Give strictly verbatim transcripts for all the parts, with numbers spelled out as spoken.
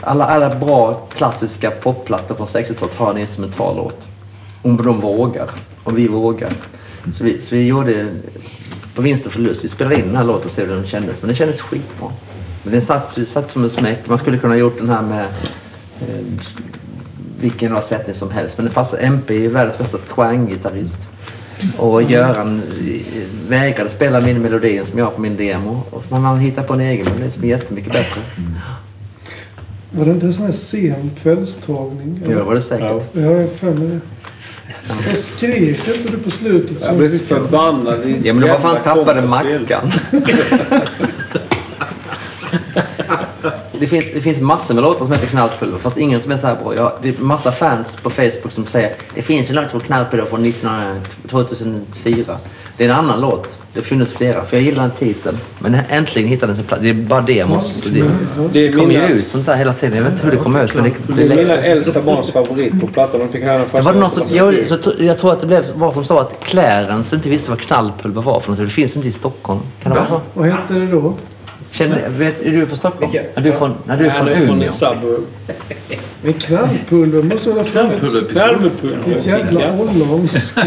alla, alla bra klassiska popplattor från sextiotalet har en instrumentallåt. Om de vågar. Och vi vågar. Så vi, så vi gjorde på vinst och förlust. Vi spelade in den här låten och se hur den kändes. Men den kändes skitbra. Men den satt, satt som en smäck. Man skulle kunna ha gjort den här med eh, vilken sättning som helst. Men det passar. M P är världens bästa twang-gitarrist. Och Göran vägrade spela min melodin som jag har på min demo. Och man, man hittar på en egen melodi som är jättemycket bättre. Var det inte en sån här sen kvällstagning? Ja, det var det säkert. Ja, jag är för mig det. Och skrek inte du på slutet? Jag blev så förbannad. Ja, men det var fan tappade mackan. Det finns, det finns massor med låtar som heter Knallpulver, fast ingen som är så här bra. Jag, det är massa fans på Facebook som säger det finns en låt på Knallpulver från tvåtusenfyra. Det är en annan låt. Det finns flera, för jag gillar den titeln. Men äntligen hittade den sin plats. Det är bara demos. Det, det kommer ju ut sånt där hela tiden. Jag vet inte hur det kommer ut. Men det, det, det är mina äldsta barns favorit på plattan. De fick höra den första. Var det någon som, jag, så, jag tror att det blev var som så att Clarence inte visste vad Knallpulver var för något. Det finns inte i Stockholm. Kan det vara så? Vad hette det då? Känner, vet, är du från Stockholm? Vilka? Är du från, är du från Umeå? Från suburb. Men knallpulver måste vara från ett, Knallpulver. ett jävla ollonskott.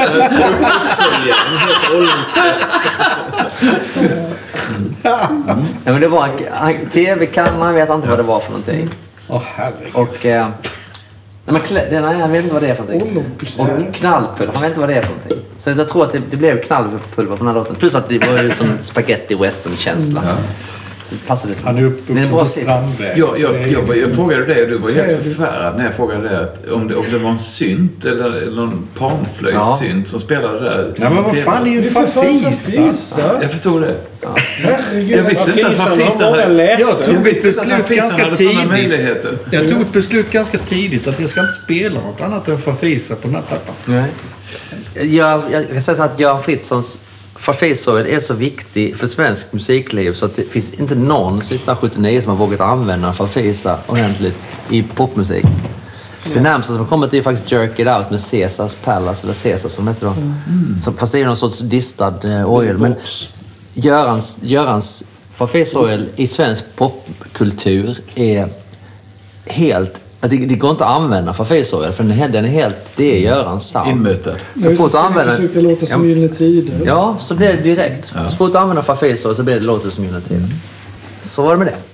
Ja, men det var en tv-kan, man vet inte vad det var för någonting. Åh, oh, herregud. Och eh, nej, men den här, jag vet inte vad det är för någonting. Och knallpulver, han vet inte vad det är för någonting. Så jag tror att det, det blev knallpulver på den här låten. Plus att det var ju som spaghetti western-känsla. Mm. Han är uppvuxen på Strandväg. Jag, jag, jag, jag, jag frågade dig, du var helt förfärad när jag frågade dig att om det, om det var en synt eller någon panflöjtsynt ja. som spelade där. Ja, men vad fan är ju Farfisa? Jag förstod det. Ja. Jag visste inte att Farfisa hade, jag tog ett beslut ganska tidigt. Jag tog ett beslut ganska tidigt att jag ska inte spela något annat än Farfisa på den här plattan. Nej. Jag, jag kan säga så att Göran Fritzons Farfisa är så viktig för svensk musikliv så att det finns inte någon sedan nittonhundrasjuttionio som har vågat använda Farfisa ordentligt i popmusik. Det närmaste som kommit är faktiskt Jerk It Out med Caesars Palace, eller Caesar som heter då. Mm. Så, fast det är någon sorts distad eh, orgel. Men Görans, Görans Farfisa i svensk popkultur är helt... Alltså det, det går inte att använda Farfisa för den är, den är helt... Det är Görans sound. Inmöte. Så fort du använder... försöka låta som ja, Gyllene Tider. Ja, så blir det direkt. Ja. Så fort du använder Farfisa så blir det låta som Gyllene Tider. Så var det med det.